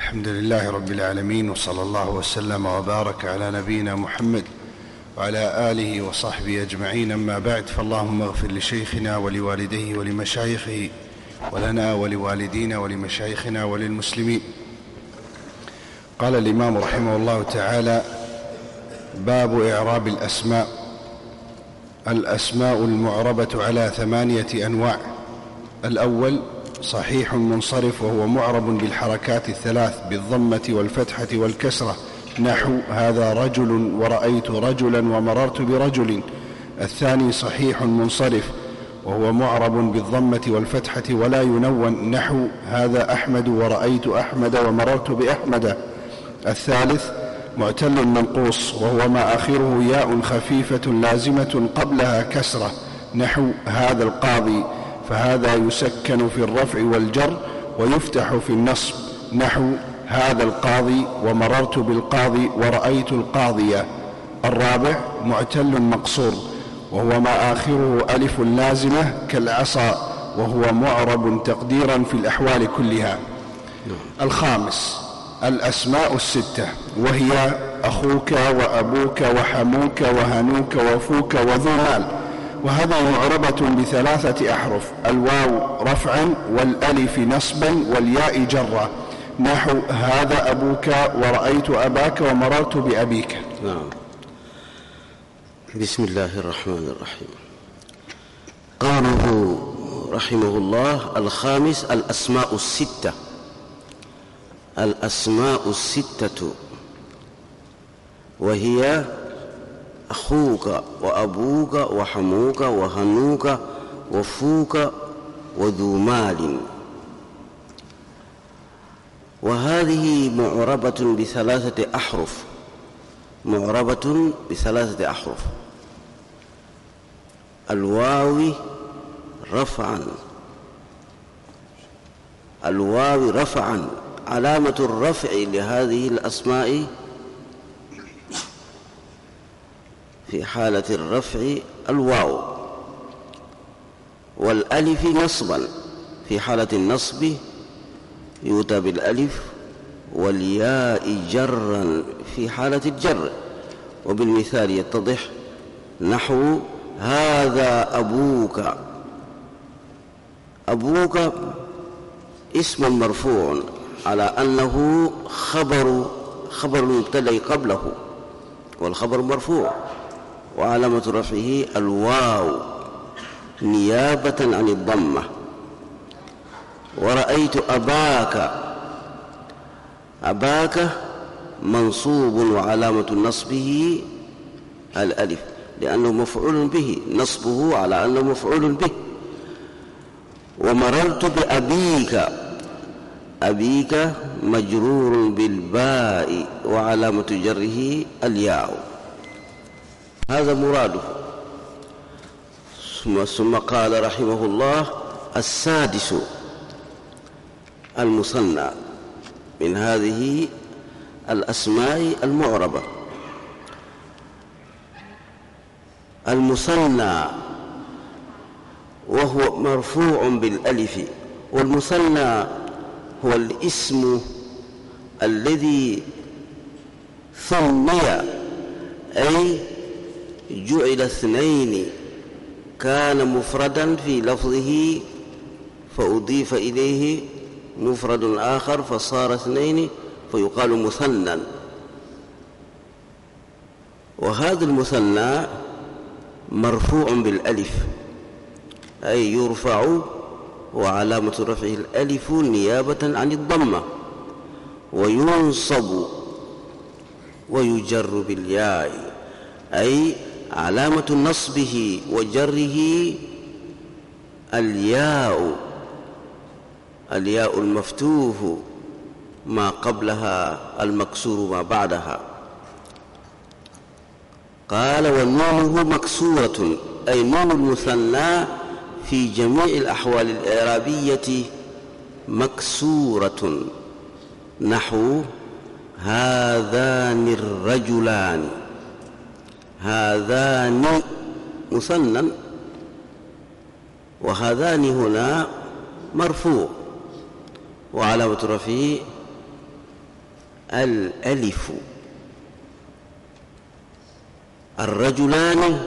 الحمد لله رب العالمين، وصلى الله وسلم وبارك على نبينا محمد وعلى آله وصحبه أجمعين. أما بعد، فاللهم اغفر لشيخنا ولوالديه ولمشايخه ولنا ولوالدينا ولمشايخنا وللمسلمين. قال الإمام رحمه الله تعالى: باب إعراب الأسماء. الأسماء المعربة على 8 أنواع. الأول صحيح منصرف، وهو معرب بالحركات الثلاث بالضمة والفتحة والكسرة، نحو هذا رجل ورأيت رجلا ومررت برجل. الثاني صحيح منصرف، وهو معرب بالضمة والفتحة ولا ينون، نحو هذا أحمد ورأيت أحمد ومررت بأحمد. الثالث معتل منقوص، وهو ما آخره ياء خفيفة لازمة قبلها كسرة، نحو هذا القاضي، فهذا يسكن في الرفع والجر ويفتح في النصب، نحو هذا القاضي ومررت بالقاضي ورأيت القاضية. الرابع معتل مقصور، وهو ما آخره ألف لازمة كالعصا، وهو معرب تقديرا في الأحوال كلها. الخامس الأسماء 6، وهي أخوك وأبوك وحموك وهنوك وفوك وذو مال، وهذه معربة ب3 أحرف: الواو رفعا والألف نصبا والياء جرا، نحو هذا أبوك ورأيت أباك ومررت بأبيك. نعم. بسم الله الرحمن الرحيم. قوله رحمه الله: الخامس الأسماء 6. الأسماء 6 وهي أخوك وأبوك وحموك وهنوك وفوك وذو مال، وهذه معربة ب3 أحرف. معربة ب3 أحرف: الواو رفعا. الواو رفعا، علامة الرفع لهذه الأسماء في حالة الرفع الواو، والألف نصبا، في حالة النصب يؤتى بالألف، والياء جرا في حالة الجر. وبالمثال يتضح، نحو هذا أبوك. أبوك اسم مرفوع على أنه خبر المبتدأ قبله، والخبر مرفوع، وعلامة رفعه الواو نيابة عن الضمة. ورأيت أباك. أباك منصوب وعلامة نصبه الألف، لأنه مفعول به، نصبه على أنه مفعول به. ومررت بأبيك. أبيك مجرور بالباء وعلامة جره الياء. هذا مراده. ثم قال رحمه الله: السادس المثنى من هذه الأسماء المعربة. المثنى وهو مرفوع بالألف، والمثنى هو الاسم الذي ثني، أي جعل 2، كان مفردا في لفظه فأضيف إليه مفرد آخر فصار 2 فيقال مثنى. وهذا المثنى مرفوع بالألف، أي يرفع وعلامة رفعه الألف نيابة عن الضمة، وينصب ويجر بالياء، أي علامة نصبه وجره الياء المفتوح ما قبلها المكسور ما بعدها. قال: ونونه مكسورة، أي نون المثنى في جميع الأحوال الإعرابية مكسورة، نحو هذان الرجلان. هذان مثنى، وهذان هنا مرفوع وعلامة رفعه الألف. الرجلان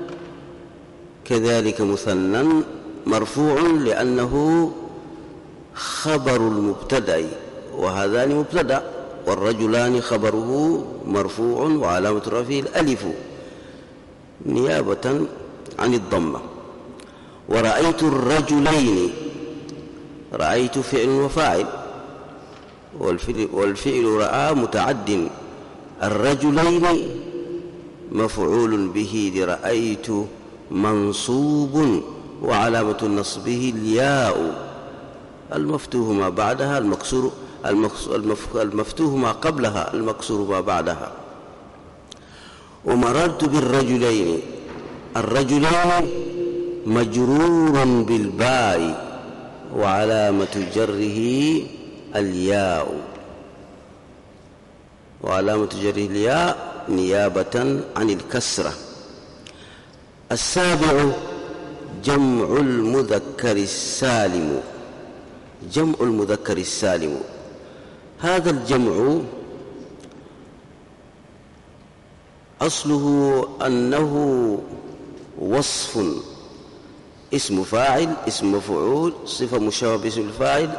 كذلك مثنى مرفوع لأنه خبر المبتدأ، وهذان مبتدأ، والرجلان خبره مرفوع وعلامة رفعه الألف نيابة عن الضمة. ورأيت الرجلين، رأيت فعل وفاعل، والفعل رأى متعد، الرجلين مفعول به لرأيت منصوب وعلامة نصبه الياء المفتوح ما بعدها المكسور، المفتوح ما قبلها المكسور ما بعدها. ومررت بالرجلين، الرجلين مجرور بالباء وعلامة جره الياء، وعلامة جره الياء نيابة عن الكسرة. السابع جمع المذكر السالم. جمع المذكر السالم، هذا الجمع أصله أنه وصف، اسم فاعل، اسم مفعول، صفة مشابهة باسم الفاعل،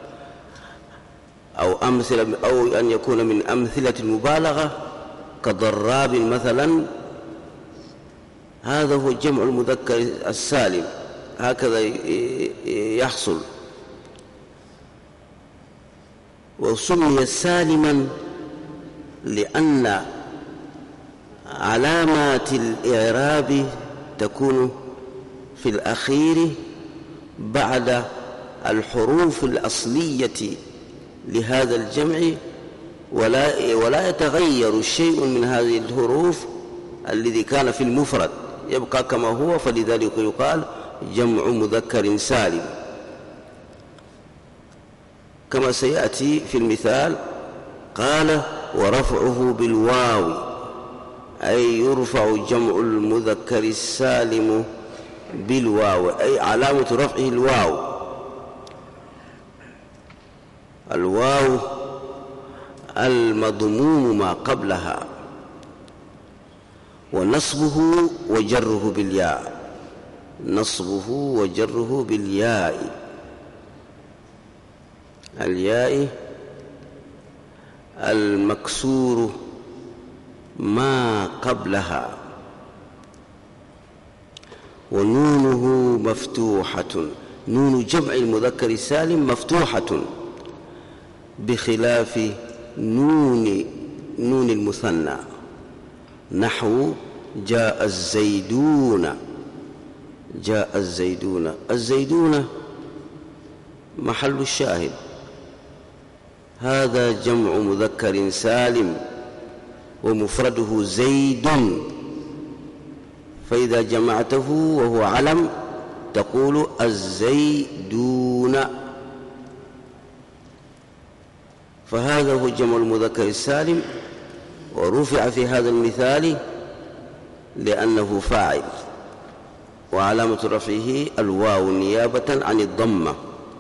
أو أن يكون من أمثلة المبالغة كضراب مثلا. هذا هو جمع المذكر السالم، هكذا يحصل. وسمي سالما لأن علامات الإعراب تكون في الأخير بعد الحروف الأصلية لهذا الجمع، ولا يتغير شيء من هذه الحروف الذي كان في المفرد، يبقى كما هو، فلذلك يقال جمع مذكر سالم. كما سيأتي في المثال، قال ورفعه بالواو، أي يرفع جمع المذكر السالم بالواو، أي علامة رفعه الواو. الواو المضموم ما قبلها، ونصبه وجره بالياء، نصبه وجره بالياء، الياء المكسور ما قبلها، ونونه مفتوحة، نون جمع المذكر السالم مفتوحة بخلاف نون المثنى، نحو جاء الزيدون، جاء الزيدون، الزيدون محل الشاهد، هذا جمع مذكر سالم ومفرده زيد، فإذا جمعته وهو علم تقول الزيدون، فهذا هو جمع المذكر السالم. ورفع في هذا المثال لأنه فاعل، وعلامة رفعه الواو نيابة عن الضمة.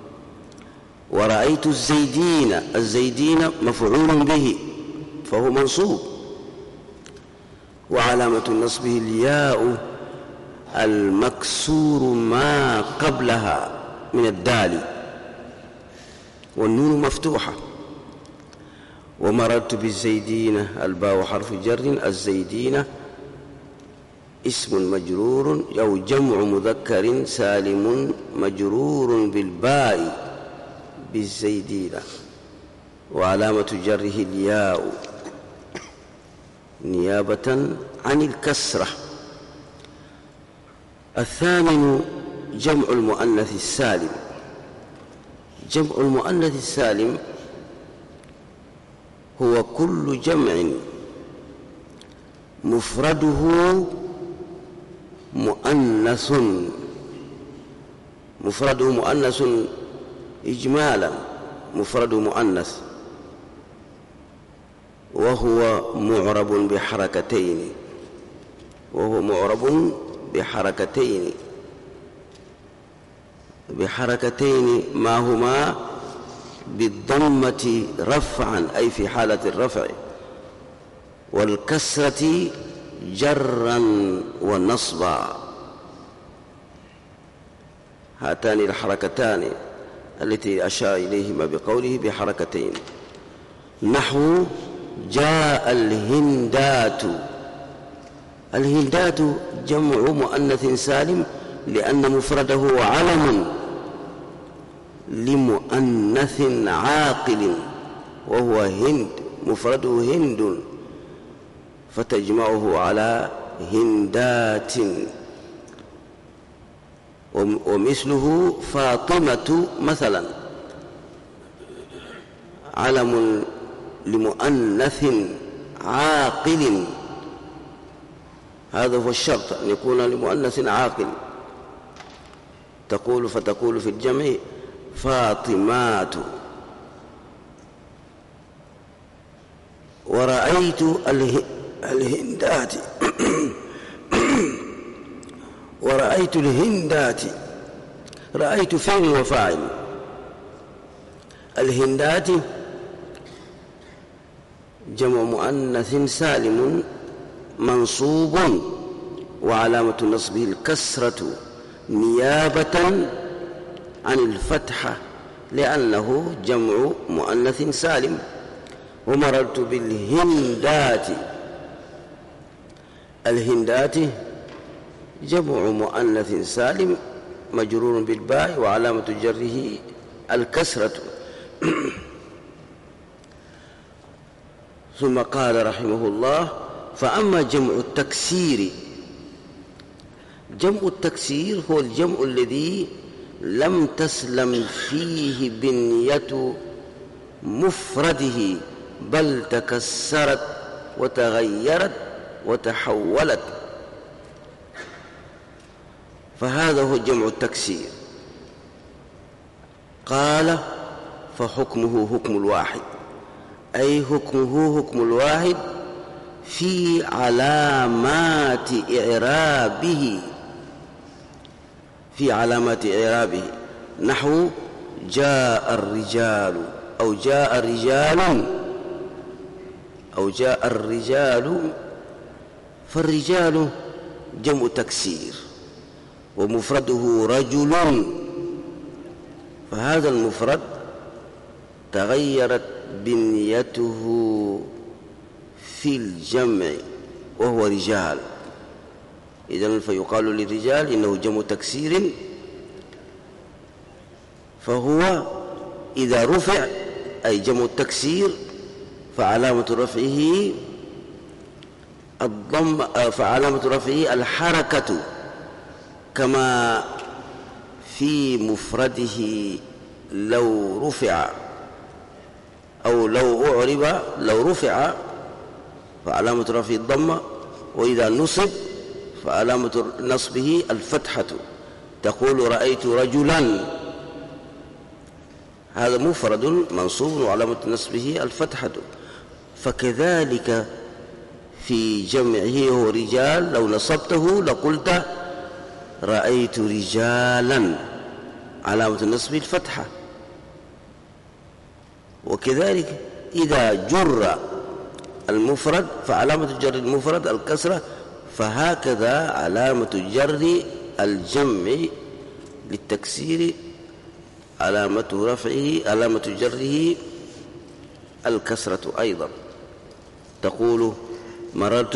ورأيت الزيدين، الزيدين مفعول به فهو منصوب، وعلامة نصبه الياء المكسور ما قبلها من الدال، والنون مفتوحة. ومررت بالزيدين، الباء حرف جر، الزيدين اسم مجرور أو جمع مذكر سالم مجرور بالباء بالزيدين، وعلامة جره الياء نيابة عن الكسرة. الثامن جمع المؤنث السالم. جمع المؤنث السالم هو كل جمع مفرده مؤنث، مفرده مؤنث إجمالا، مفرده مؤنث، وهو معرب بحركتين، وهو معرب بحركتين، ما هما؟ بالضمة رفعا أي في حالة الرفع، والكسرة جرا ونصبا. هاتان الحركتان التي أشار إليهما بقوله بحركتين. نحو جاء الهندات. الهندات جمع مؤنث سالم لأن مفرده علم لمؤنث عاقل وهو هند، مفرده هند، فتجمعه على هندات. ومثله فاطمة مثلا علم لمؤنث عاقل، هذا هو الشرط أن يكون لمؤنث عاقل. فتقول في الجمع فاطمات. ورأيت الهندات ورأيت الهندات. رأيت فعل وفاعل. الهندات جمع مؤنث سالم منصوب وعلامة نصبه الكسرة نيابة عن الفتحة لأنه جمع مؤنث سالم. ومررت بالهندات. الهندات جمع مؤنث سالم مجرور بالباء وعلامة جره الكسرة. ثم قال رحمه الله: فأما جمع التكسير. جمع التكسير هو الجمع الذي لم تسلم فيه بنية مفرده بل تكسرت وتغيرت وتحولت، فهذا هو جمع التكسير. قال: فحكمه حكم الواحد، أي حكمه حكم الواحد في علامات إعرابه، في علامات إعرابه. نحو جاء الرجال أو جاء رجال أو جاء الرجال. فالرجال جمع تكسير ومفرده رجل، فهذا المفرد تغيرت بنيته في الجمع وهو رجال. إذن فيقال للرجال إنه جمع تكسير، فهو إذا رفع أي جمع التكسير فعلامة رفعه الضم، فعلامة رفعه الحركة كما في مفرده لو رفع أو لو أعرب. لو رفع فعلامة رفعه الضمة، وإذا نصب فعلامة نصبه الفتحة. تقول رأيت رجلا، هذا مفرد منصوب وعلامة نصبه الفتحة. فكذلك في جمعه هو رجال، لو نصبته لقلت رأيت رجالا، علامة نصبه الفتحة. وكذلك إذا جر المفرد فعلامة جر المفرد الكسرة، فهكذا علامة جر الجمع للتكسير علامة رفعه علامة جره الكسرة أيضا. تقول مررت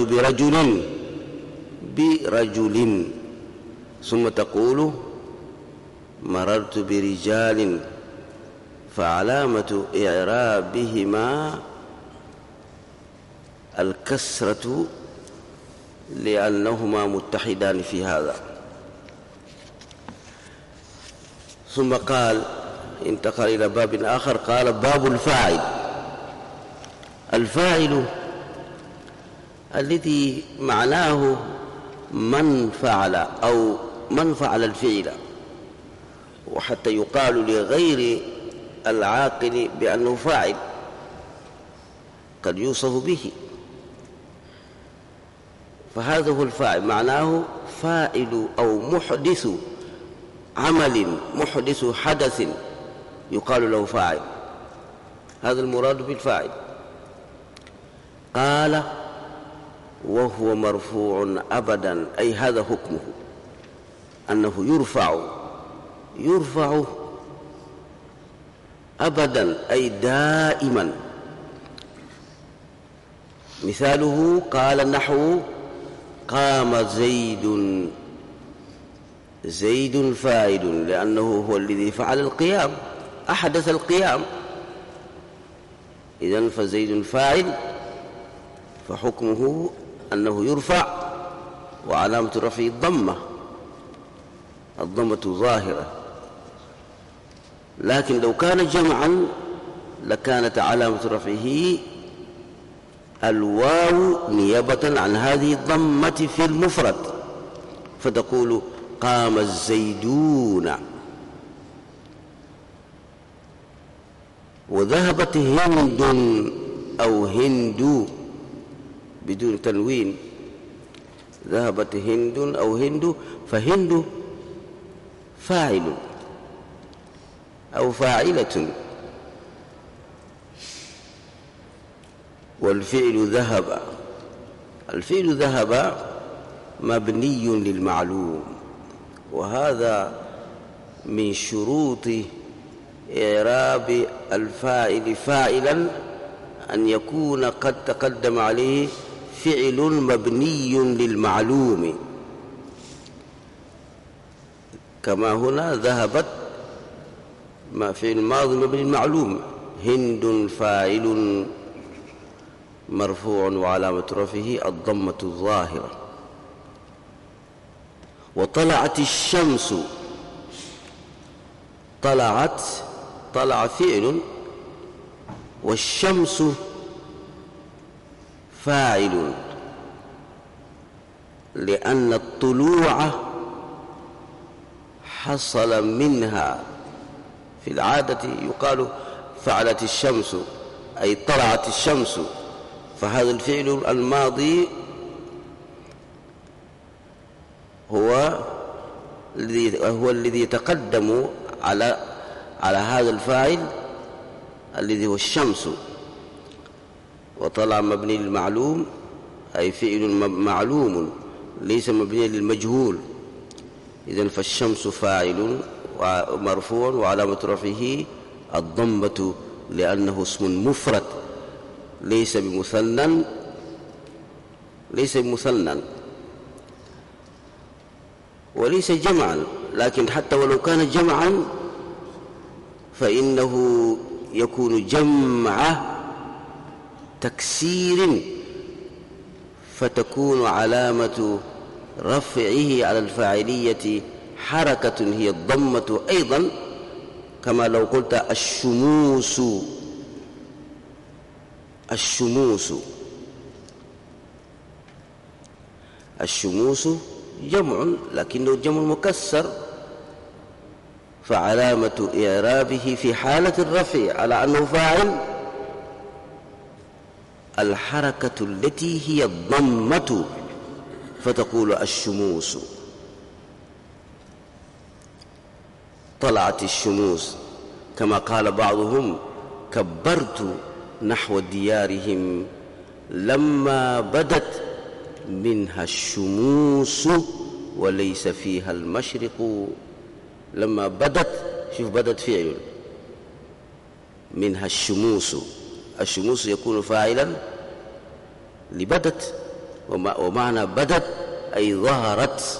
برجل، ثم تقول مررت برجال، فعلامة إعرابهما الكسرة لأنهما متحدان في هذا. ثم قال انتقل إلى باب آخر، قال: باب الفاعل. الفاعل الذي معناه من فعل أو من فعل الفعل، وحتى يقال لغير العاقل بأنه فاعل، قد يوصف به، فهذا هو الفاعل. معناه فاعل أو محدث عمل، محدث حدث، يقال له فاعل. هذا المراد بالفاعل. قال وهو مرفوع أبدا، أي هذا حكمه أنه يرفع أبدا، أي دائما. مثاله قال نحو قام زيد فاعل، لأنه هو الذي فعل القيام، أحدث القيام. إذن فزيد فاعل، فحكمه أنه يرفع، وعلامة رفعه الضمة ظاهرة. لكن لو كان جمعا لكانت علامة رفعه الواو نيابة عن هذه الضمة في المفرد، فتقول قام الزيدون. وذهبت هند أو هند بدون تنوين، ذهبت هند أو هند، فهند فاعل أو فاعلة، والفعل ذهب. الفعل ذهب مبني للمعلوم، وهذا من شروط إعراب الفاعل فاعلا أن يكون قد تقدم عليه فعل مبني للمعلوم، كما هنا ذهبت ما فعل ماضي مبني للمعلوم، هند فاعل مرفوع وعلامة رفعه الضمة الظاهرة. وطلعت الشمس، طلع فعل، والشمس فاعل، لأن الطلوع حصل منها. في العادة يقال فعلت الشمس، أي طلعت الشمس، فهذا الفعل الماضي هو الذي يتقدم على هذا الفاعل الذي هو الشمس. وطلع مبني للمعلوم، أي فعل معلوم ليس مبني للمجهول. إذن فالشمس فاعل مرفوع وعلامة رفعه الضمة، لأنه اسم مفرد ليس بمثنى، وليس جمعا. لكن حتى ولو كان جمعا فإنه يكون جمع تكسير، فتكون علامة رفعه على الفاعلية حركة هي الضمة أيضا، كما لو قلت الشموس جمع، لكنه جمع مكسر، فعلامة إعرابه في حالة الرفع على أنه فاعل الحركة التي هي الضمة، فتقول الشموس. طلعت الشموس، كما قال بعضهم كبرت نحو ديارهم لما بدت منها الشموس وليس فيها المشرق. لما بدت، شوف بدت فعل، منها الشموس يكون فاعلا لبدت، ومعنى بدت أي ظهرت.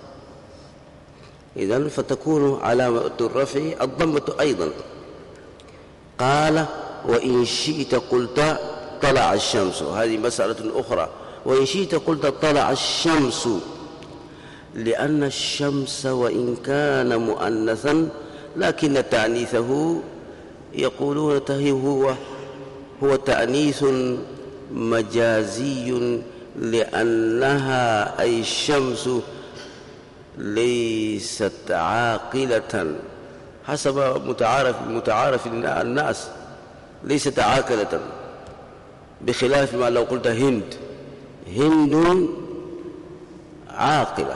إذن فتكون علامة الرفع الضمة أيضا. قال وإن شئت قلت طلع الشمس، هذه مسألة أخرى. وإن شئت قلت طلع الشمس، لأن الشمس وإن كان مؤنثا لكن تأنيثه يقولون هو تأنيث مجازي، لأنها أي الشمس ليست عاقلة حسب متعارف الناس، ليست عاقلة، بخلاف ما لو قلت هند عاقلة،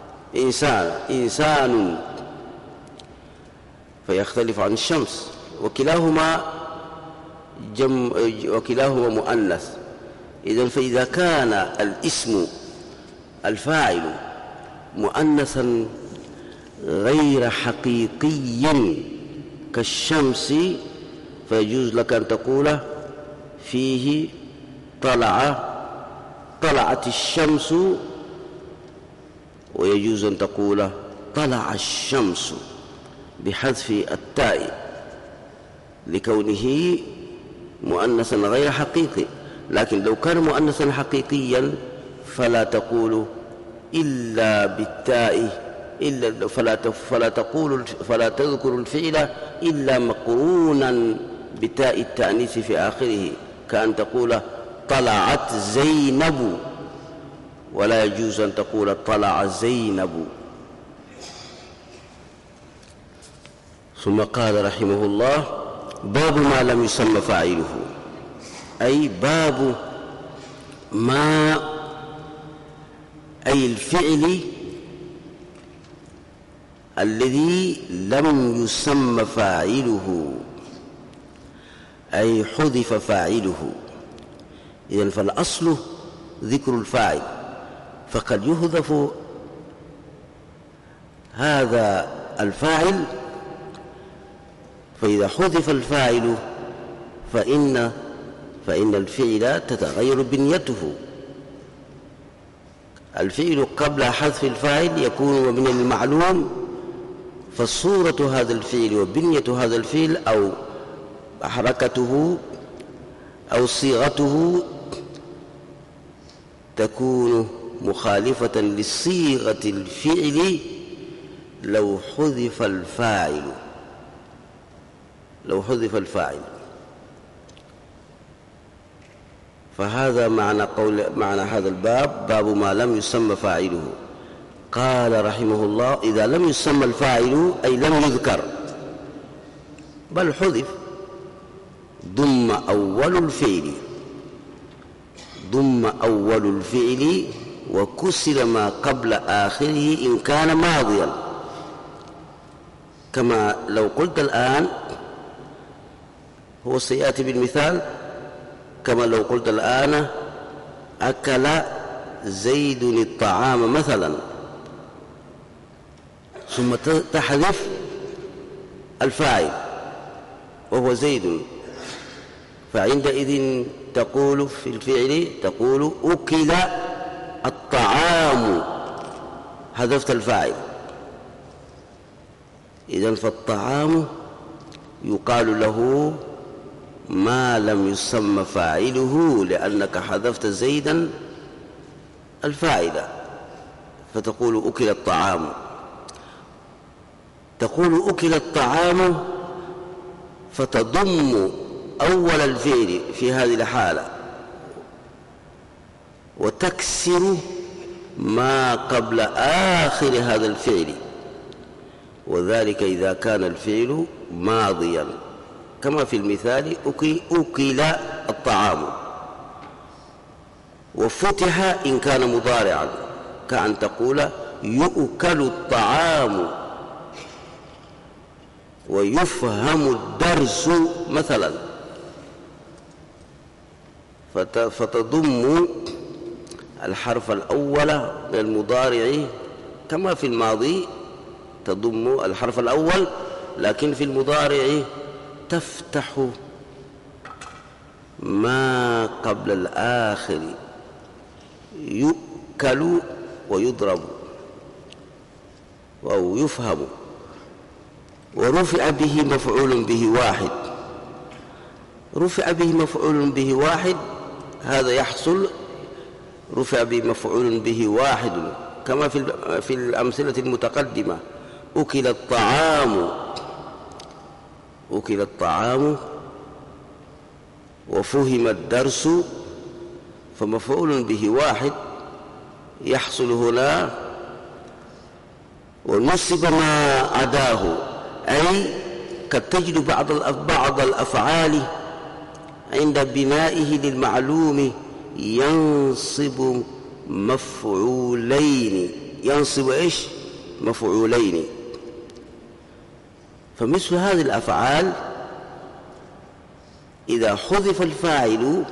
إنسان فيختلف عن الشمس. وكلاهما وكلاهما مؤنث. إذن فإذا كان الاسم الفاعل مؤنثا غير حقيقي كالشمس فيجوز لك أن تقول فيه طلعت الشمس، ويجوز أن تقول طلع الشمس بحذف التاء لكونه مؤنثا غير حقيقي. لكن لو كان مؤنثا حقيقيا فلا تقول إلا بالتاء، فلا تذكر الفعل إلا مقرونا بتاء التأنيث في آخره، كأن تقول طلعت زينب، ولا يجوز أن تقول طلع زينب. ثم قال رحمه الله: باب ما لم يسمى فاعله، أي باب ما أي الفعل الذي لم يسمى فاعله، أي حذف فاعله. إذن فالأصل ذكر الفاعل، فقد يحذف هذا الفاعل، فإذا حذف الفاعل فإن الفعل تتغير بنيته. الفعل قبل حذف الفاعل يكون مبنيا للمعلوم، فصورة هذا الفعل وبنية هذا الفعل أو حركته أو صيغته تكون مخالفة لصيغة الفعل لو حذف الفاعل. فهذا معنى هذا الباب، باب ما لم يسمى فاعله. قال رحمه الله: إذا لم يسمى الفاعل أي لم يذكر بل حذف، ضم أول الفعل وكسر ما قبل آخره إن كان ماضيا، كما لو قلت الآن، هو سيأتي بالمثال، كما لو قلت الآن أكل زيد الطعام مثلا، ثم تحذف الفاعل وهو زيد، فعندئذ تقول في الفعل تقول أكل الطعام، حذفت الفاعل. إذن فالطعام يقال له ما لم يسمى فاعله لأنك حذفت زيدا الفاعل، فتقول أكل الطعام. تقول أكل الطعام فتضم أول الفعل في هذه الحالة وتكسر ما قبل آخر هذا الفعل، وذلك إذا كان الفعل ماضيا، كما في المثال أكل الطعام، وفتح إن كان مضارعا، كأن تقول يؤكل الطعام ويفهم الدرس مثلا، فتضم الحرف الأول من المضارع كما في الماضي تضم الحرف الأول، لكن في المضارع تفتح ما قبل الآخر، يؤكل ويضرب أو يفهم. ورفع به مفعول به واحد، رفع به مفعول به واحد، هذا يحصل رفع به مفعول به واحد كما في الأمثلة المتقدمة، أكل الطعام وفهم الدرس، فمفعول به واحد يحصل هنا. ونصب ما عداه، أي قد تجد بعض الأفعال عند بنائه للمعلوم ينصب مفعولين، ينصب إيش؟ مفعولين. فمثل هذه الأفعال إذا حذف الفاعل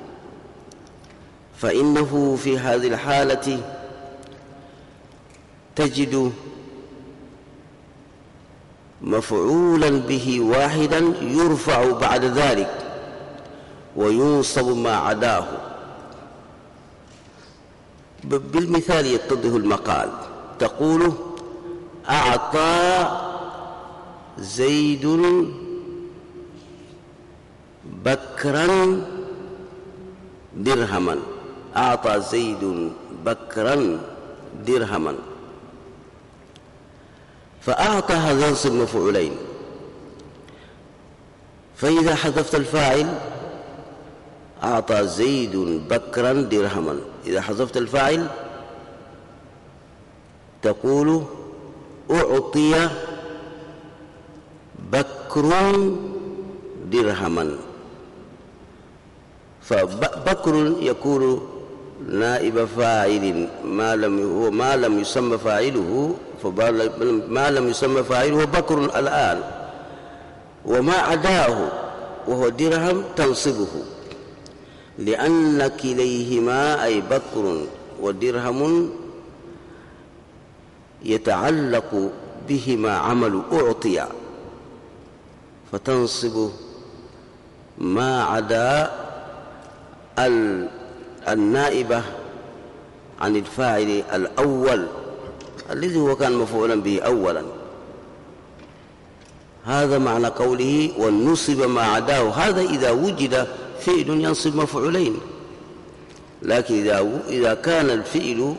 فإنه في هذه الحالة تجد مفعولا به واحدا يرفع بعد ذلك وينصب ما عداه. بالمثال يتضح المقال. تقول أعطى زيد بكرا درهما. أعطى زيد بكرا درهما. فأعطى هذا ينصب مفعولين، فإذا حذفت الفاعل أعطى زيد بكرا درهما، إذا حذفت الفاعل تقول أعطي بكر درهما. فبكر يكون نائب فاعل ما لم يسمى فاعله، فما لم يسمى فاعله بكر الآن، وما عداه وهو درهم تنصبه، لأن كليهما أي بكر ودرهم يتعلق بهما عمل أعطي، فتنصب ما عدا النائبة عن الفاعل الأول الذي هو كان مفعولا به أولا. هذا معنى قوله والنصب ما عداه. هذا إذا وجد فعل ينصب مفعولين، لكن إذا كان الفعل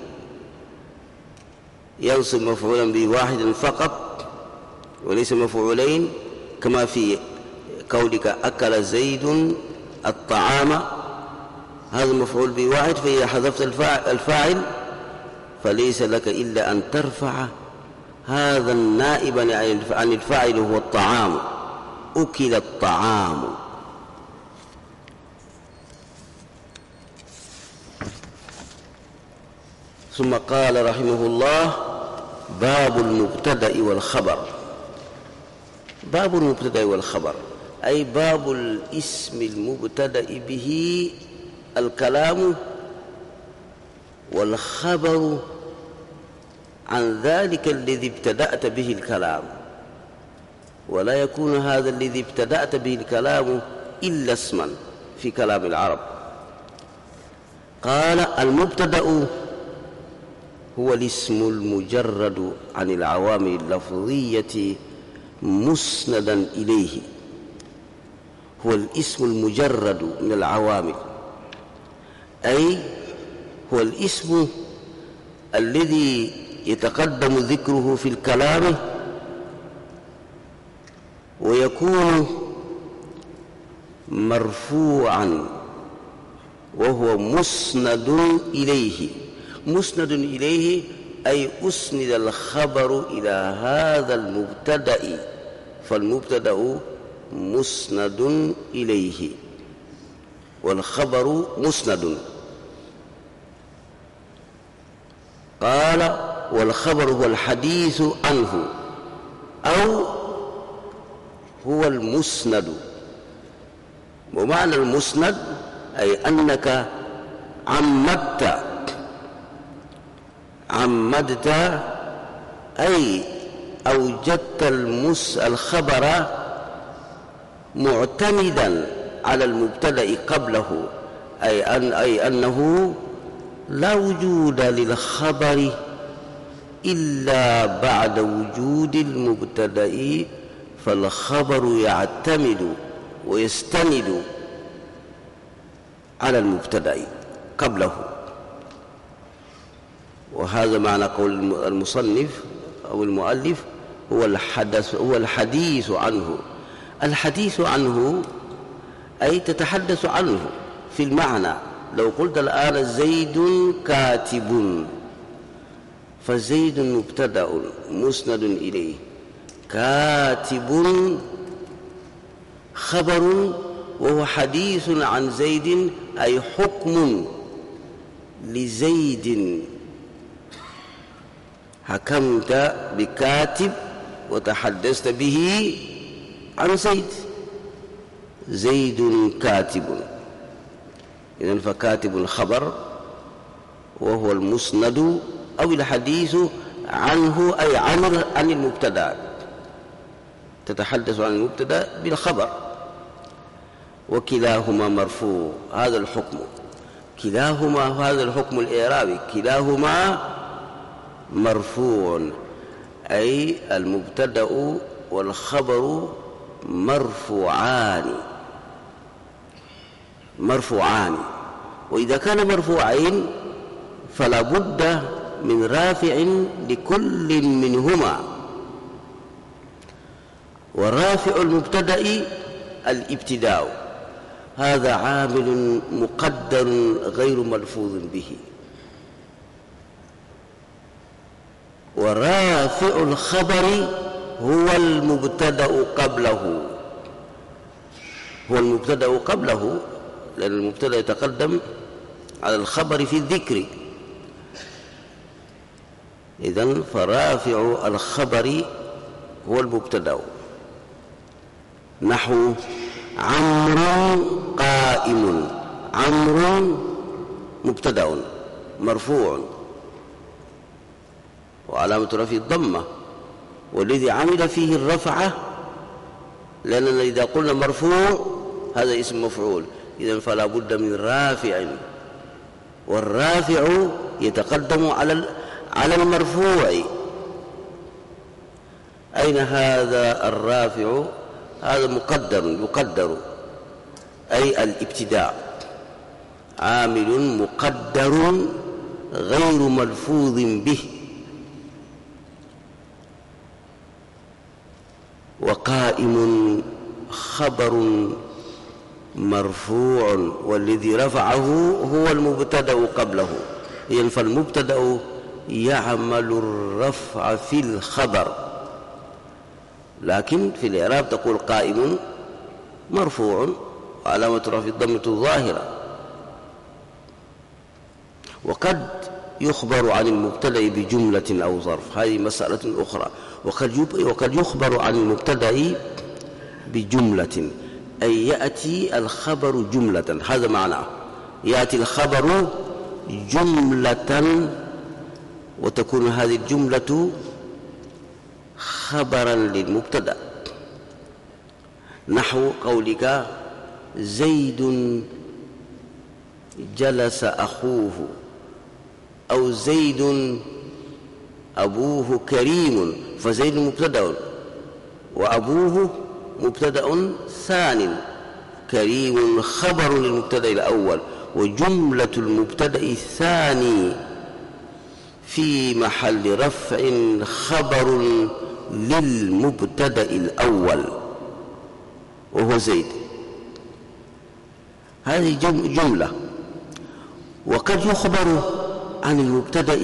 ينصب مفعولا به واحدا فقط وليس مفعولين، كما في قولك أكل زيد الطعام، هذا مفعول به واحد، فإذا حذفت الفاعل فليس لك إلا أن ترفع هذا النائب عن الفاعل هو الطعام. أكل الطعام. ثم قال رحمه الله باب المبتدأ والخبر. باب المبتدأ والخبر أي باب الاسم المبتدأ به الكلام والخبر عن ذلك الذي ابتدأت به الكلام، ولا يكون هذا الذي ابتدأت به الكلام إلا اسما في كلام العرب. قال المبتدأ هو الاسم المجرد عن العوامل اللفظية مسندا إليه. هو الاسم المجرد من العوامل، أي هو الاسم الذي يتقدم ذكره في الكلام ويكون مرفوعا وهو مسند إليه. مسند إليه أي أسند الخبر إلى هذا المبتدأ، فالمبتدأ مسند إليه والخبر مسند. قال والخبر هو الحديث عنه أو هو المسند. ومعنى المسند أي أنك عمدت أي أوجدت الخبر معتمدا على المبتدأ قبله، أي أنه لا وجود للخبر إلا بعد وجود المبتدأ، فالخبر يعتمد ويستند على المبتدأ قبله. وهذا معنى قول المصنف أو المؤلف هو الحديث عنه. الحديث عنه أي تتحدث عنه في المعنى. لو قلت الآن زيد كاتب، فزيد مبتدأ مسند إليه، كاتب خبر وهو حديث عن زيد أي حكم لزيد. حكمت بكاتب وتحدثت به عن زيد، زيد كاتب، إذن فكاتب خبر وهو المسند أو الحديث عنه أي عن المبتدأ، تتحدث عن المبتدأ بالخبر، وكلاهما مرفوع. هذا الحكم كلاهما، هذا الحكم الإعرابي كلاهما مرفوع، أي المبتدأ والخبر مرفوعان. وإذا كان مرفوعين فلا بد من رافع لكل منهما، ورافع المبتدأ الابتداء، هذا عامل مقدر غير ملفوظ به. ورافع الخبر هو المبتدأ قبله، لأن المبتدأ يتقدم على الخبر في الذكر. إذن فرافع الخبر هو المبتدأ، نحو عمرو قائم، عمرو مبتدأ مرفوع وعلامة رفعه الضمة، والذي عمل فيه الرفعة، لأننا إذا قلنا مرفوع هذا اسم مفعول، إذن فلا بد من رافع، والرافع يتقدم على المرفوع. أين هذا الرافع؟ هذا يقدر أي الابتداء، عامل مقدر غير ملفوظ به. وقائم خبر مرفوع، والذي رفعه هو المبتدأ قبله، إذن فالمبتدأ يعمل الرفع في الخبر، لكن في الإعراب تقول قائم مرفوع وعلامة رفعه الضمة الظاهرة. وقد يخبر عن المبتدأ بجملة أو ظرف، هذه مسألة أخرى. وقد يخبر عن المبتدأ بجملة، أي يأتي الخبر جملة، هذا معناه، يأتي الخبر جملة وتكون هذه الجملة خبرا للمبتدأ، نحو قولك زيد جلس أخوه، أو زيد أبوه كريم، فزيد مبتدأ وأبوه مبتدأ ثان، كريم خبر للمبتدأ الأول، وجملة المبتدأ الثاني في محل رفع خبر للمبتدأ الأول وهو زيد. هذه جملة. وقد يخبر عن المبتدأ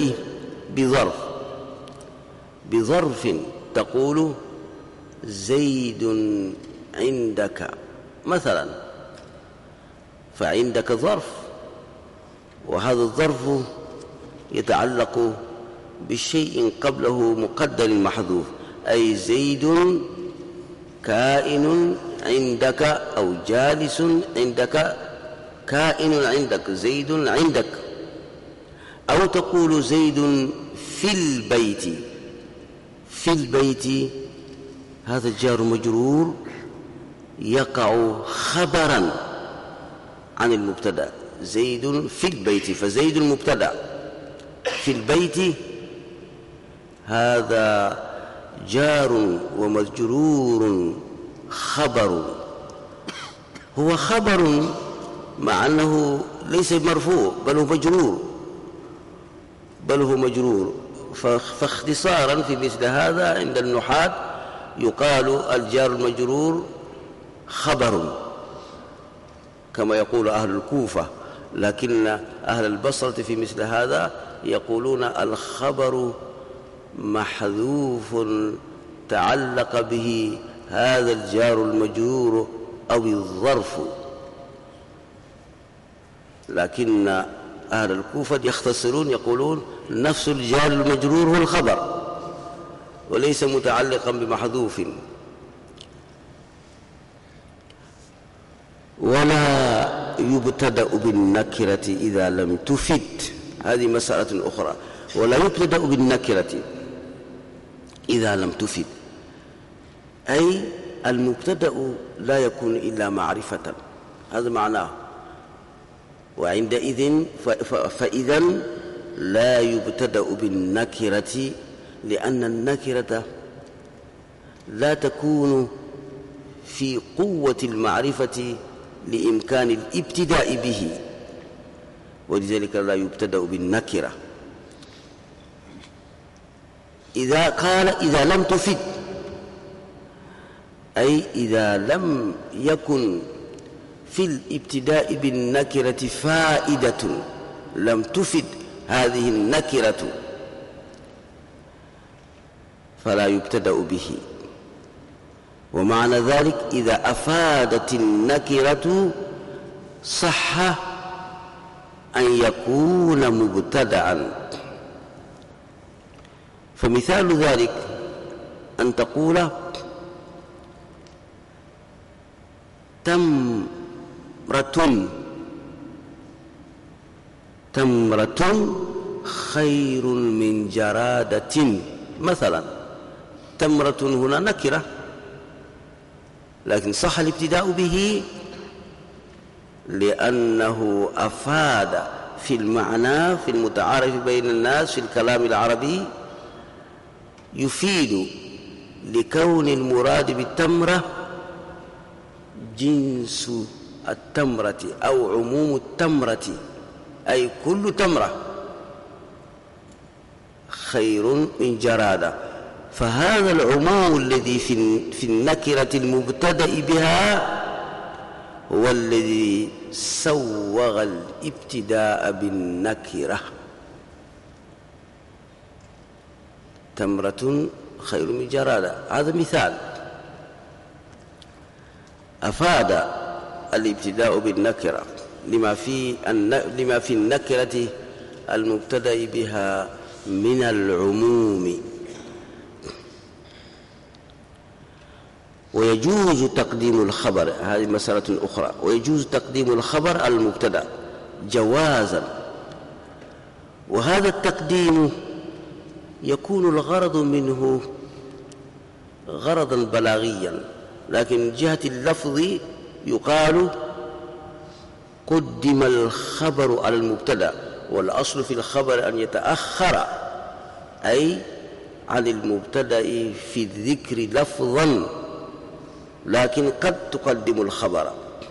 بظرف تقول زيد عندك مثلا، فعندك ظرف، وهذا الظرف يتعلق بشيء قبله مقدر محذوف، أي زيد كائن عندك أو جالس عندك، كائن عندك، زيد عندك. أو تقول زيد في البيت، في البيت هذا الجار مجرور يقع خبرا عن المبتدأ، زيد في البيت، فزيد المبتدأ، في البيت هذا جار ومجرور خبر، هو خبر مع أنه ليس مرفوع بل هو مجرور. فاختصارا في مثل هذا عند النحاة يقال الجار المجرور خبر كما يقول أهل الكوفة، لكن أهل البصرة في مثل هذا يقولون الخبر محذوف تعلق به هذا الجار المجرور أو الظرف، لكن أهل الكوفة يختصرون يقولون نفس الجار المجرور هو الخبر وليس متعلقا بمحذوف. يبتدأ بالنكرة إذا لم تفد؟ هذه مسألة أخرى. ولا يبتدأ بالنكرة إذا لم تفد، أي المبتدأ لا يكون إلا معرفة، هذا معناه. وعندئذ فإذا لا يبتدأ بالنكرة، لأن النكرة لا تكون في قوة المعرفة لإمكان الابتداء به، ولذلك لا يبتدأ بالنكرة. إذا قال إذا لم تفد، أي إذا لم يكن في الابتداء بالنكرة فائدة، لم تفد هذه النكرة، فلا يبتدأ به. ومعنى ذلك إذا أفادت النكرة صح أن يكون مبتدعا. فمثال ذلك أن تقول تمرة خير من جرادة مثلا. تمرة هنا نكرة، لكن صح الابتداء به لأنه أفاد في المعنى في المتعارف بين الناس في الكلام العربي، يفيد لكون المراد بالتمرة جنس التمرة أو عموم التمرة، أي كل تمرة خير من جرادة. فهذا العموم الذي في النكرة المبتدأ بها هو الذي سوغ الابتداء بالنكرة. تمرة خير من جرادة، هذا مثال أفاد الابتداء بالنكرة لما في النكرة المبتدأ بها من العموم. ويجوز تقديم الخبر، هذه مسألة أخرى، ويجوز تقديم الخبر على المبتدأ جوازا. وهذا التقديم يكون الغرض منه غرضا بلاغيا، لكن من جهة اللفظ يقال قدم الخبر على المبتدأ، والأصل في الخبر أن يتأخر أي عن المبتدأ في الذكر لفظا، لكن قد تقدم الخبر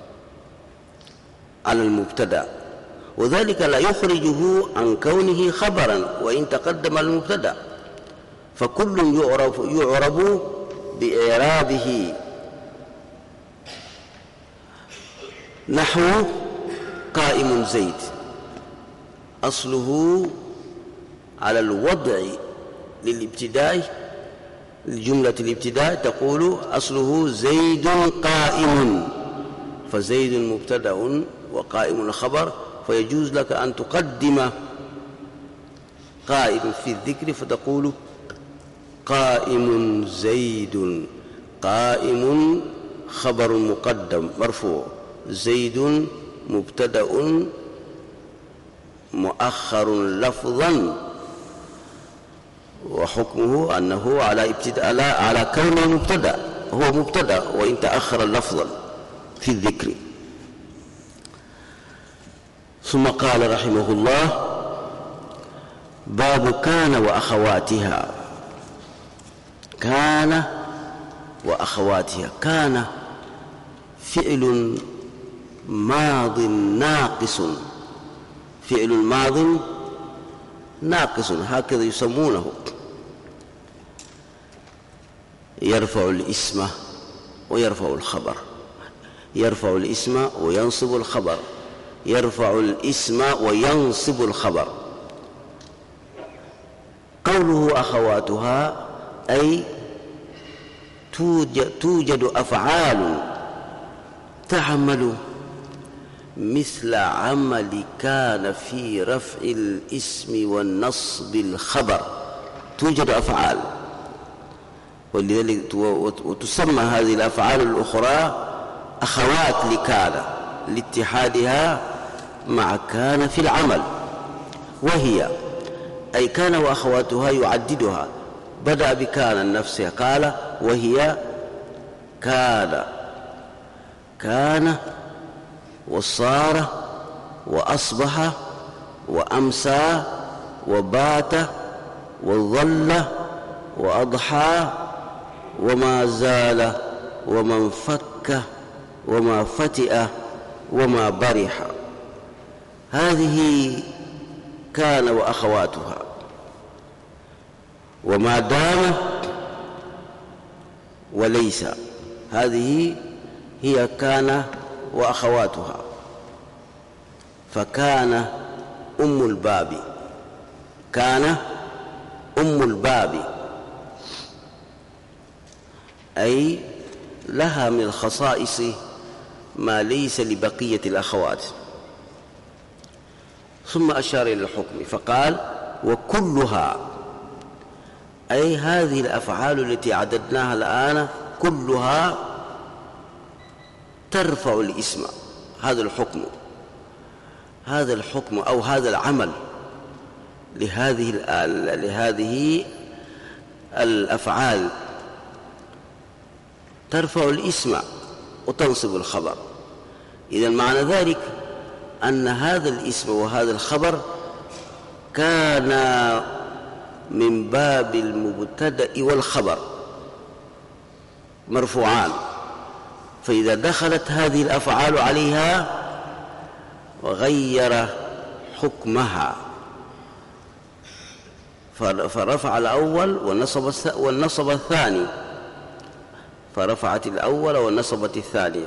على المبتدأ، وذلك لا يخرجه عن كونه خبرا وإن تقدم المبتدأ، فكل يعرب بإعرابه. نحو قائم زيد، أصله على الوضع للابتداء، الجملة الابتداء تقول أصله زيد قائم، فزيد مبتدأ وقائم خبر، فيجوز لك أن تقدم قائم في الذكر فتقول قائم زيد، قائم خبر مقدم مرفوع، زيد مبتدأ مؤخر لفظا، وحكمه أنه على كونه مبتدأ، هو مبتدأ وإن تأخر لفظا في الذكر. ثم قال رحمه الله: باب كان وأخواتها. كان وأخواتها، كان فعل ماض ناقص، فعل ماض ناقص هكذا يسمونه، يرفع الاسم ويرفع الخبر، يرفع الاسم وينصب الخبر، يرفع الاسم وينصب الخبر. قوله أخواتها أي توجد أفعال تعمل مثل عمل كان في رفع الاسم والنصب الخبر، توجد أفعال، ولذلك وتسمى هذه الأفعال الأخرى أخوات لكان، لاتحادها مع كان في العمل، وهي أي كان وأخواتها يعددها، بدأ بكان نفسها، قال وهي كان وصار وأصبح وأمسى وبات وظل وأضحى وما زال وما انفك وما فتئ وما برح. هذه كان وأخواتها. وما دام وليس، هذه هي كان وأخواتها. فكان أم الباب، كان أم الباب أي لها من الخصائص ما ليس لبقية الأخوات. ثم أشار إلى الحكم فقال وكلها، أي هذه الأفعال التي عددناها الآن كلها ترفع الاسم. هذا الحكم أو هذا العمل لهذه الأفعال ترفع الاسم وتنصب الخبر. إذن معنى ذلك أن هذا الاسم وهذا الخبر كان من باب المبتدأ والخبر مرفوعان، فإذا دخلت هذه الأفعال عليها وغير حكمها، فرفع الأول والنصب الثاني، فرفعت الأول والنصبت الثانية.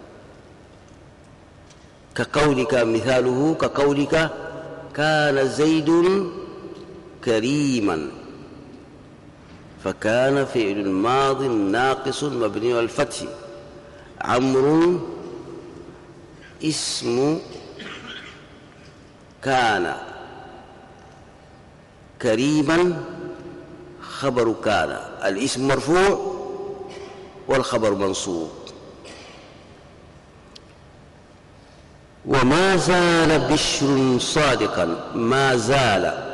كقولك، مثاله كقولك كان زيد كريما، فكان فعل ماض ناقص مبني على الفتح. عمرو اسم كان، كريما خبر كان، الاسم مرفوع والخبر منصوب. وما زال بشر صادقا، ما زال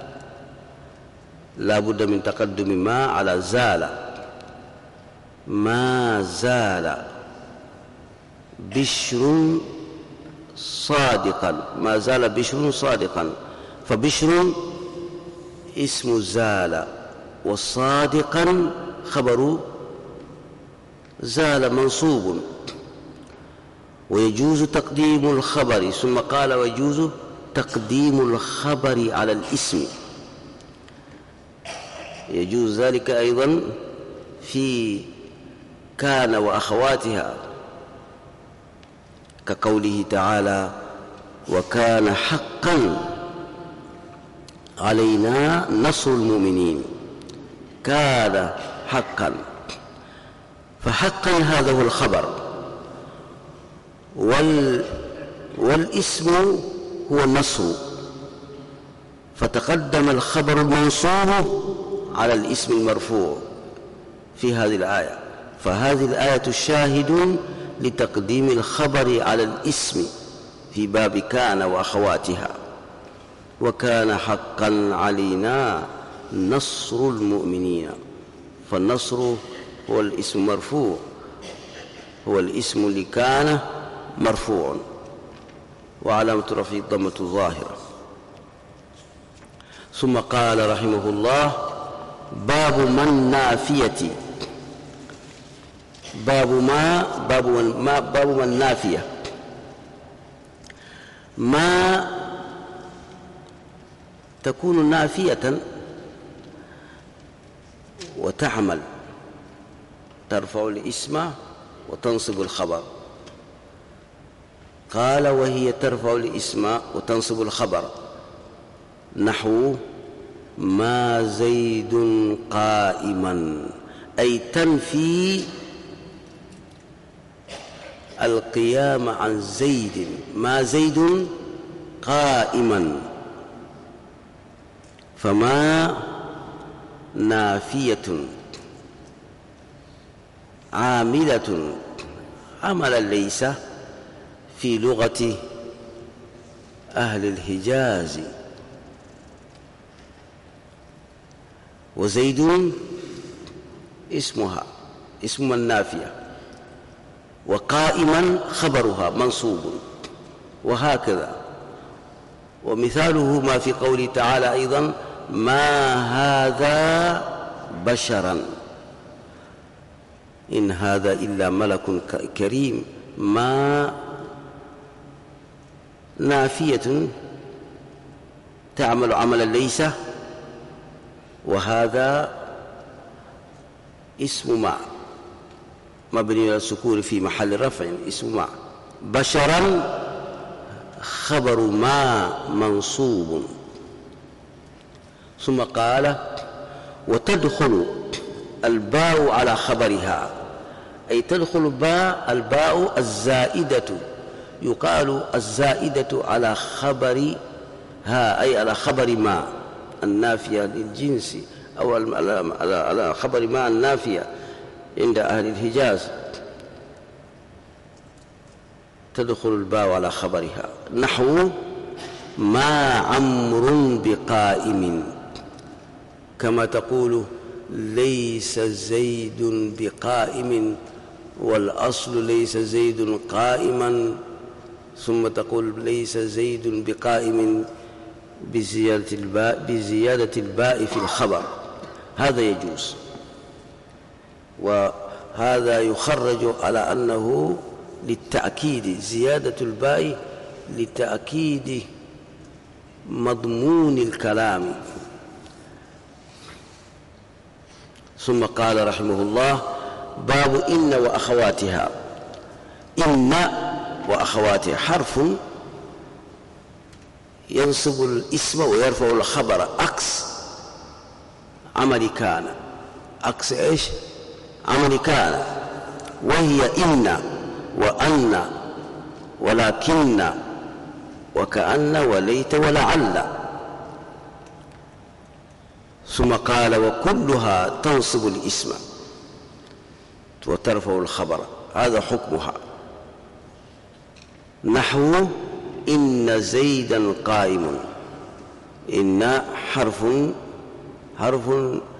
لا بد من تقدم ما على زال. ما زال بشر صادقا، ما زال بشر صادقا، فبشر اسم زال، والصادقا خبر زال منصوب. ويجوز تقديم الخبر، ثم قال ويجوز تقديم الخبر على الاسم، يجوز ذلك أيضا في كان وأخواتها، كقوله تعالى وكان حقا علينا نصر المؤمنين. كان حقا، فحقا هذا هو الخبر، والاسم هو النصر، فتقدم الخبر المنصوب على الاسم المرفوع في هذه الآية. فهذه الآية الشاهد لتقديم الخبر على الاسم في باب كان وأخواتها. وكان حقا علينا نصر المؤمنين، فالنصر هو الاسم مرفوع، هو الاسم لكان مرفوع، وعلامة رفعه الضمة الظاهرة. ثم قال رحمه الله باب من نافية، باب من نافية. ما تكون نافية وتعمل، ترفع الاسم وتنصب الخبر. قال وهي ترفع الاسم وتنصب الخبر، نحو ما زيد قائما، أي تنفي القيام عن زيد، ما زيد قائما. فما نافية عاملة عملا ليس في لغة أهل الحجاز. وزيد اسمها اسم النافية، وقائما خبرها منصوب، وهكذا. ومثاله ما في قوله تعالى أيضا: ما هذا بشرا إن هذا إلا ملك كريم. ما نافية تعمل عمل ليس، وهذا اسم ما مبني على السكون في محل رفع اسم ما. بشرا خبر ما منصوب. ثم قال: وتدخل الباء على خبرها، أي تدخل الباء الزائدة، يقال الزائدة على خبرها، أي على خبر ما النافية للجنس، أو على خبر ما النافية عند أهل الحجاز. تدخل الباء على خبرها، نحو ما عمرو بقائم، كما تقول ليس زيد بقائم، والأصل ليس زيد قائما، ثم تقول ليس زيد بقائم بزيادة الباء في الخبر. هذا يجوز، وهذا يخرج على أنه للتأكيد، زيادة الباء لتأكيد مضمون الكلام. ثم قال رحمه الله: باب إن وأخواتها. إن وأخواتها حرف ينصب الاسم ويرفع الخبر، عكس عمل كان. عكس إيش؟ عمل كان، وهي إن وأن ولكن وكأن وليت ولعل. ثم قال: وكلها تنصب الاسم وترفع الخبر. هذا حكمها، نحو إن زيدا قائم. إن حرف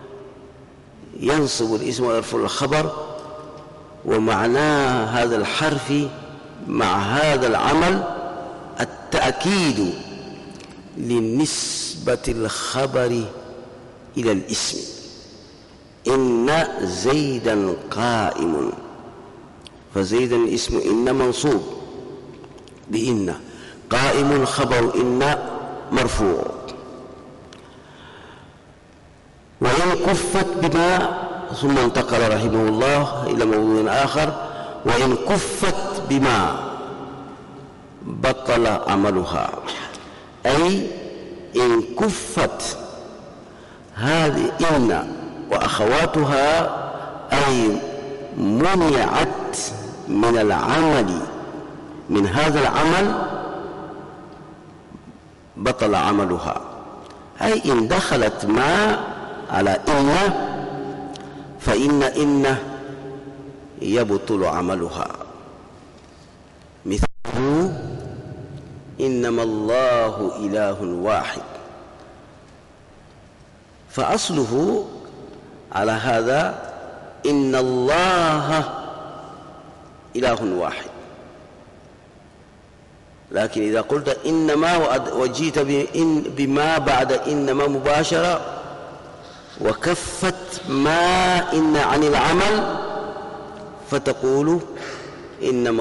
ينصب الاسم ويرفع الخبر، ومعناه هذا الحرف مع هذا العمل التأكيد لنسبة الخبر إلى الاسم. إن زيدا قائم، فزيدا اسم إن منصوب بإن، قائم خبر إن مرفوع. وإن كفت بما، ثم انتقل رحمه الله إلى موضوع آخر: وإن كفت بما بطل عملها، أي إن كفت هذه إن وأخواتها، أي منعت من العمل، من هذا العمل، بطل عملها. أي إن دخلت ما على إن، فإن يبطل عملها. مثله: إنما الله إله واحد. فأصله على هذا إن الله إله واحد، لكن إذا قلت إنما وجيت بما بعد إنما مباشرة، وكفت ما إن عن العمل، فتقول إنما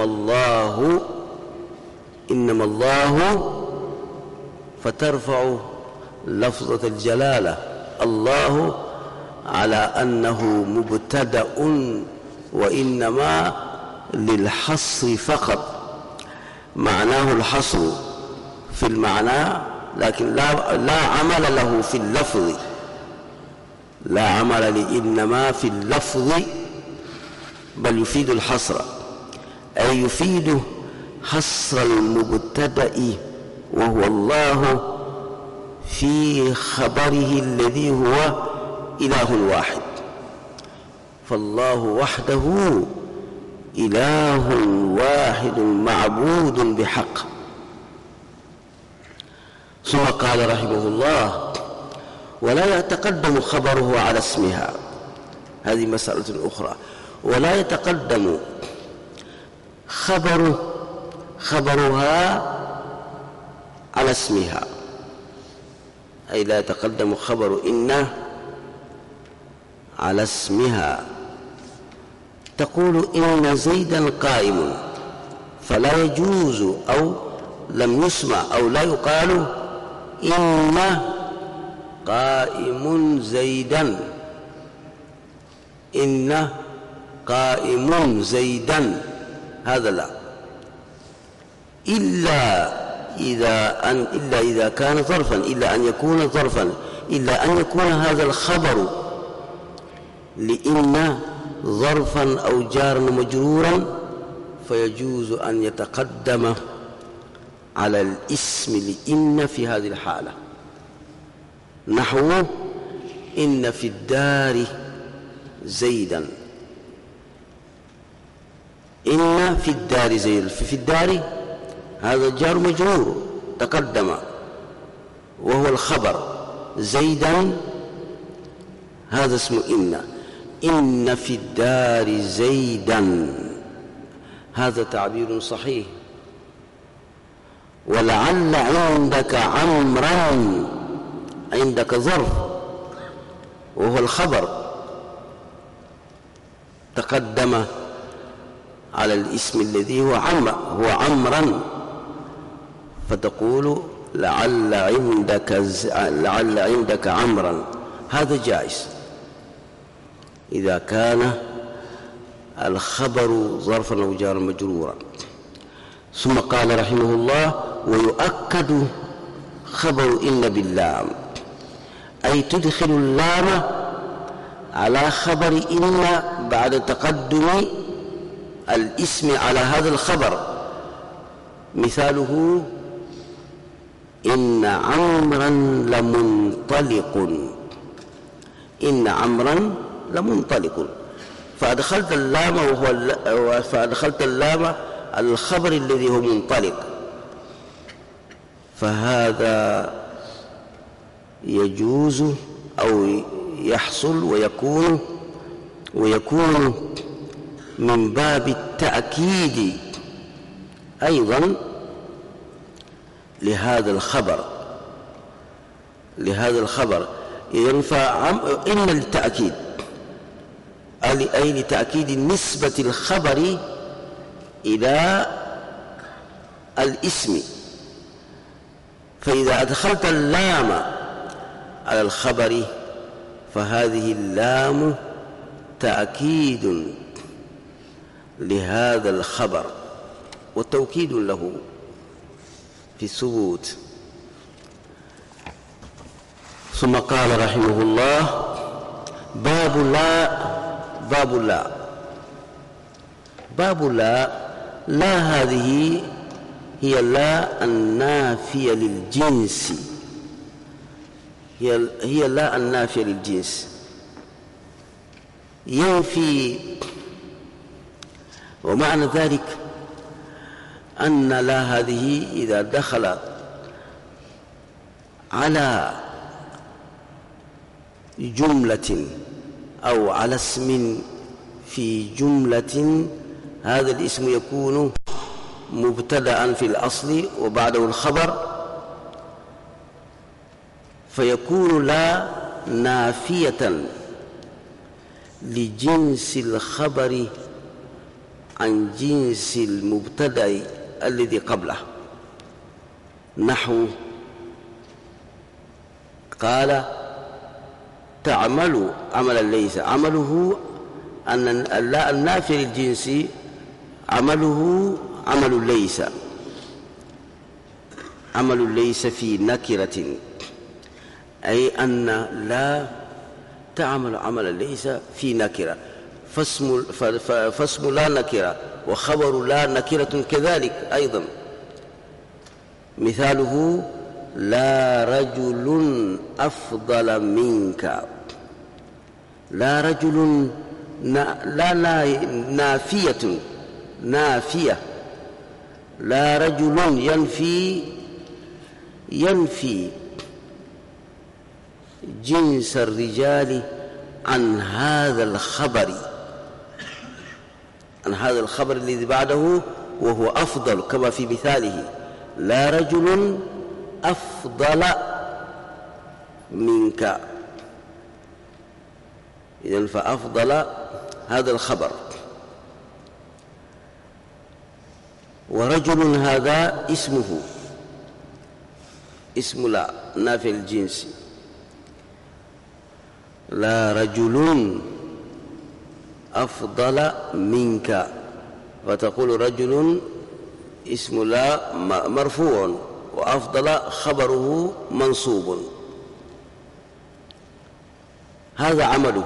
الله، فترفع لفظة الجلالة الله على أنه مبتدأ، وإنما للحصر فقط، معناه الحصر في المعنى، لكن لا عمل له في اللفظ، لا عمل لإنما في اللفظ، بل يفيد الحصر، أي يفيد حصر المبتدأ وهو الله في خبره الذي هو إله واحد. فالله وحده إله واحد معبود بحق. ثم قال رحمه الله: ولا يتقدم خبره على اسمها. هذه مسألة أخرى. ولا يتقدم خبرها على اسمها، أي لا يتقدم خبر إن على اسمها. تقول إن زيدا قائم، فلا يجوز أو لم يسمع أو لا يقال إن قائم زيدا، إن قائم زيدا، هذا لا، إلا إذا كان ظرفا، إلا أن يكون ظرفا، إلا أن يكون هذا الخبر لإن ظرفا أو جارا مجرورا، فيجوز أن يتقدم على الاسم لإن في هذه الحالة، نحو إن في الدار زيدا، إن في الدار زيدا، في الدار هذا جار مجرور تقدم وهو الخبر، زيدا هذا اسم إن في الدار زيدا، هذا تعبير صحيح. ولعل عندك عمرا، عندك ظرف وهو الخبر تقدم على الاسم الذي هو عمرا، فتقول لعل عندك عمرا، هذا جائز إذا كان الخبر ظرفا أو جارا مجرورا. ثم قال رحمه الله: ويؤكد خبر إن باللام، أي تدخل اللام على خبر إن بعد تقدم الاسم على هذا الخبر. مثاله: إن عمرا لمنطلق، إن عمرا لمنطلق، فأدخلت اللام على الخبر الذي هو منطلق، فهذا يجوز أو يحصل ويكون من باب التأكيد أيضا لهذا الخبر. إذن فإن للتأكيد، أي لتأكيد نسبة الخبر إلى الاسم، فإذا أدخلت اللام على الخبر فهذه اللام تأكيد لهذا الخبر وتوكيد له في الثبوت. ثم قال رحمه الله: باب لا هذه هي لا النافية للجنس، هي لا النافية للجنس، ينفي. ومعنى ذلك أن لا هذه إذا دخل على جملة أو على اسم في جملة، هذا الاسم يكون مبتدأ في الأصل وبعده الخبر، فيكون لا نافية لجنس الخبر عن جنس المبتدأ الذي قبله. نحو قال: تعمل عملا ليس، عمله أن لا النافي للجنس، عمله عمل ليس في نكرة، أي أن لا تعمل عملا ليس في نكرة، فاسم لا نكرة وخبر لا نكرة كذلك أيضا. مثاله: لا رجل أفضل منك، لا رجل لا نافية نافية. لا رجل ينفي جنس الرجال عن هذا الخبر الذي بعده، وهو أفضل، كما في مثاله: لا رجل أفضل منك. إذن فأفضل هذا الخبر، ورجل هذا اسمه، اسم لا نافي الجنس. لا رجل أفضل منك، فتقول رجل اسم لا مرفوع، وأفضل خبره منصوب. هذا عمله.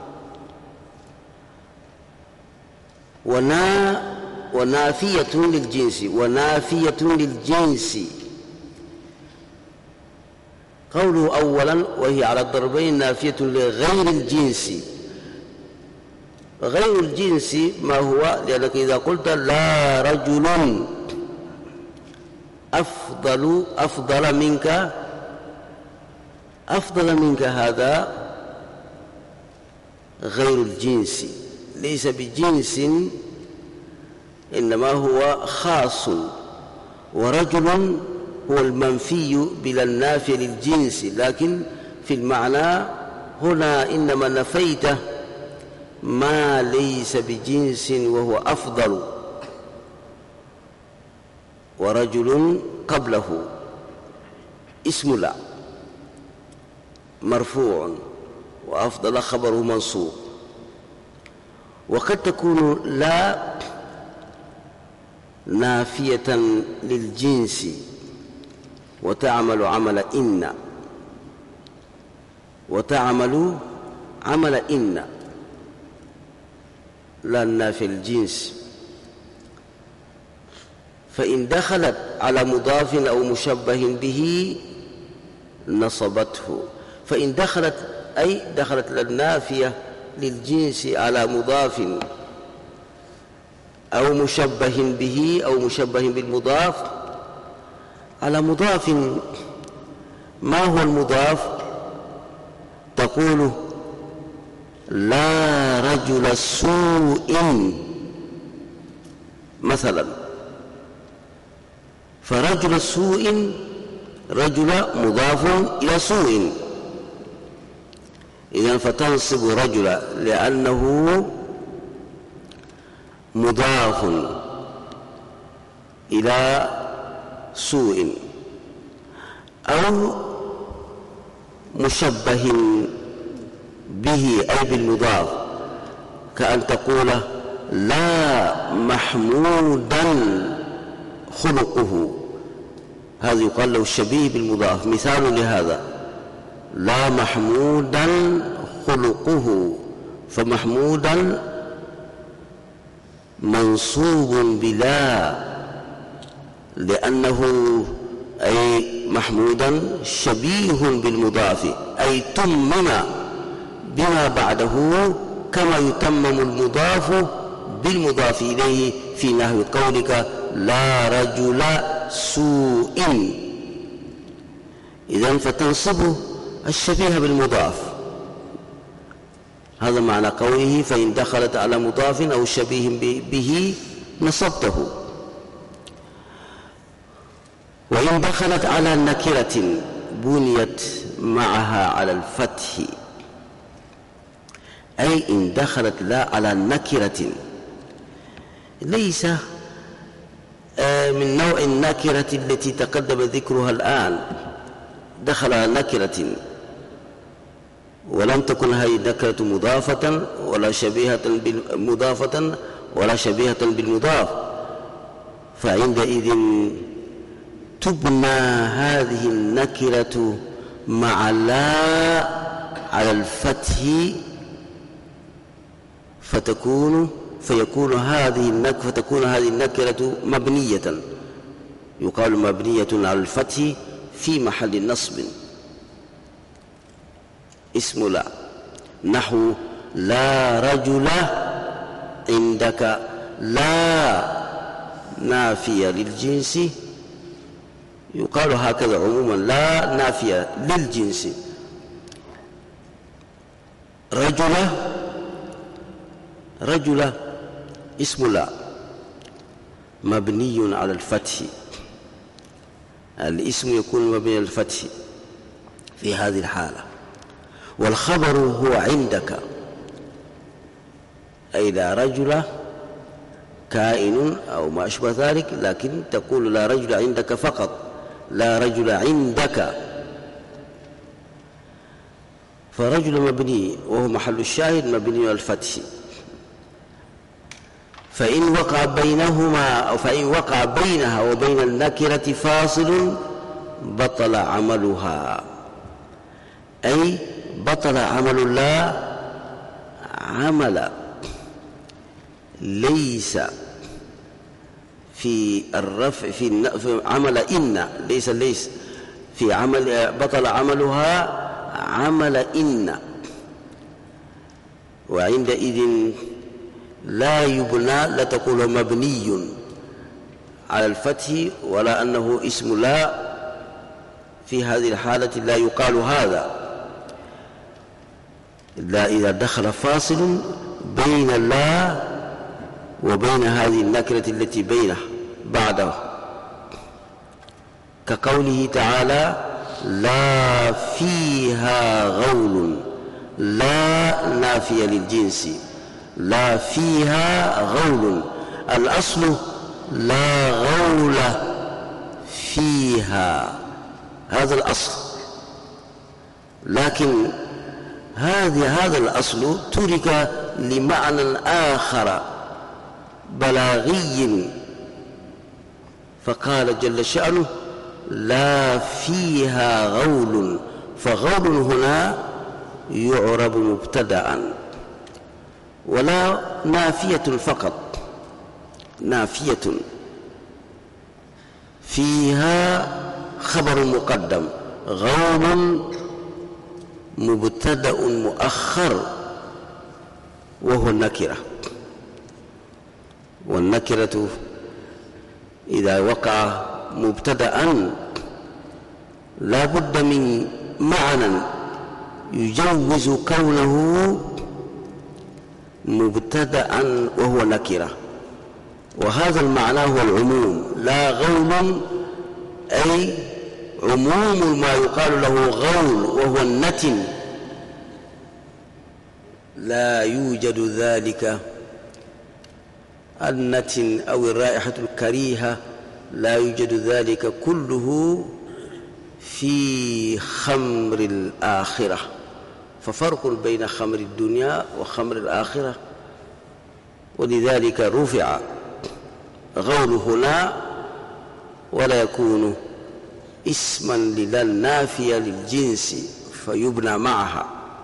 ونافية للجنس قوله أولا: وهي على الضربين نافية لغير الجنس. غير الجنس ما هو؟ لأنك إذا قلت لا رجل أفضل منك، هذا غير الجنس، ليس بجنس، إنما هو خاص. ورجل هو المنفي بلا النافي للجنس، لكن في المعنى هنا إنما نفيته ما ليس بجنس وهو أفضل. ورجل قبله اسم لا مرفوع، وأفضل خبره منصوب. وقد تكون لا نافية للجنس وتعمل عمل إن، لا نافية للجنس. فإن دخلت على مضاف أو مشبه به نصبته. فإن دخلت النافية للجنس على مضاف أو مشبه به أو مشبه بالمضاف. على مضاف، ما هو المضاف؟ تقول لا رجل سوء مثلا، فرجل السوء رجل مضاف إلى سوء، إذن فتنصب رجل لأنه مضاف إلى سوء، أو مشبه به أي بالمضاف، كأن تقول لا محمودا خلقه، هذا يقال له الشبيه بالمضاف. مثال لهذا: لا محمودا خلقه، فمحمودا منصوب بلا، لأنه أي محمودا شبيه بالمضاف، أي تمم بما بعده كما يتمم المضاف بالمضاف إليه في نحو قولك لا رجل سوء. إذن فتنصب الشبيه بالمضاف. هذا معنى قوله فإن دخلت على مضاف أو شبيه به نصبته. وإن دخلت على نكرة بنيت معها على الفتح، أي إن دخلت لا على نكرة، ليس من نوع النكرة التي تقدم ذكرها الآن. دخل على نكرة ولم تكن هذه النكرة مضافة ولا شبيهة بالمضاف، فعندئذ تبنى هذه النكرة مع لا على الفتح، فتكون هذه النكرة مبنية، يقال مبنية على الفتح في محل نصب، اسم لا، نحو لا رجل عندك لا نافية للجنس، يقال هكذا عموما، لا نافية للجنس. رجل اسم لا مبني على الفتح، الاسم يكون مبني على الفتح في هذه الحالة. والخبر هو عندك، أي لا رجل كائن أو ما أشبه ذلك، لكن تقول لا رجل عندك فقط، لا رجل عندك. فرجل مبني وهو محل الشاهد مبني على الفتح. فإن وقع بينها وبين النكرة فاصل بطل عملها، أي بطل عمل الله عمل ليس في الرفع في عمل إن ليس في عمل، بطل عملها عمل إن. وعندئذ لا يبنى، لا تقول مبني على الفتح ولا أنه اسم لا، في هذه الحالة لا يقال هذا، إلا إذا دخل فاصل بين الله وبين هذه النكرة التي بينه بعده، كقوله تعالى لا فيها غول، لا نافية للجنس، لا فيها غول، الأصل لا غول فيها، هذا الأصل. لكن هذا الأصل ترك لمعنى آخر بلاغي، فقال جل شأنه لا فيها غول، فغول هنا يعرب مبتدأ، ولا نافية فقط، نافية فيها خبر مقدم، غول مبتدأ مؤخر وهو النكرة. والنكرة إذا وقع مبتدأ لا بد من معنى يجوز كونه مبتدأ وهو نكرة، وهذا المعنى هو العموم. لا غول أي عموم ما يقال له غول وهو النتن، لا يوجد ذلك النتن أو الرائحة الكريهة، لا يوجد ذلك كله في خمر الآخرة. ففرق بين خمر الدنيا وخمر الآخرة، ولذلك رفع غول هنا ولا يكون اسما للا النافية للجنس فيبنى معها.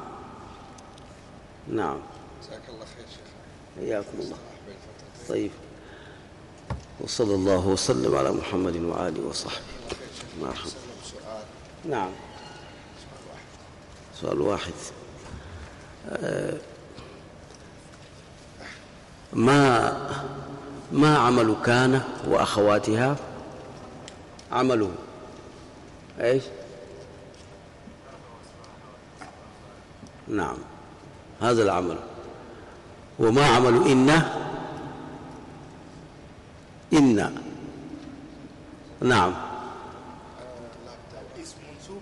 نعم. جزاك الله خير شيخ. حياكم الله. طيب، وصلى الله وسلم على محمد وآله وصحبه. مرحبا. نعم. سؤال واحد. ما عمل كان وأخواتها؟ عمله ايش؟ نعم، هذا العمل. وما عمل إن نعم، اسم منصوب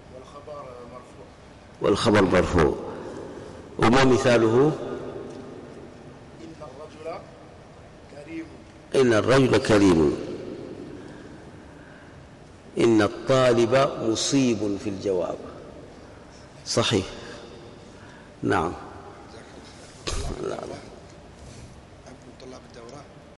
والخبر مرفوع. وما مثاله؟ إن الرجل كريم، إن الطالب مصيب في الجواب. صحيح. نعم.